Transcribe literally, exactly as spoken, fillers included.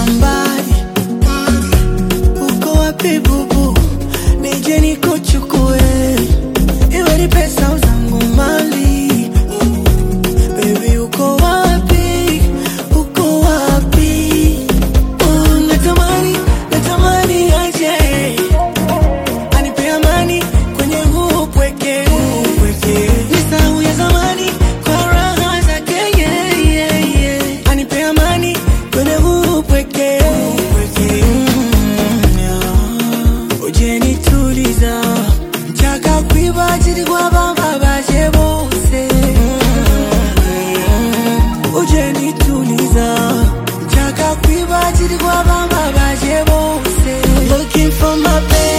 mbali. Uko wapi bubu, nije nikuchukue, iwe ni pesa zangu mali. Baby uko wapi, uko wapi? Oh, natamani, natamani aje anipe amani kwenye huu upweke. Nisahau ya zamani kwa raha zake, yeah, yeah, yeah. Anipe amani kwenye huu upweke. Uje nituliza, nchaka kwiba chiri kwa bamba baje bose. Uje nituliza, nchaka kwiba chiri kwa bamba baje bose. Looking for my baby.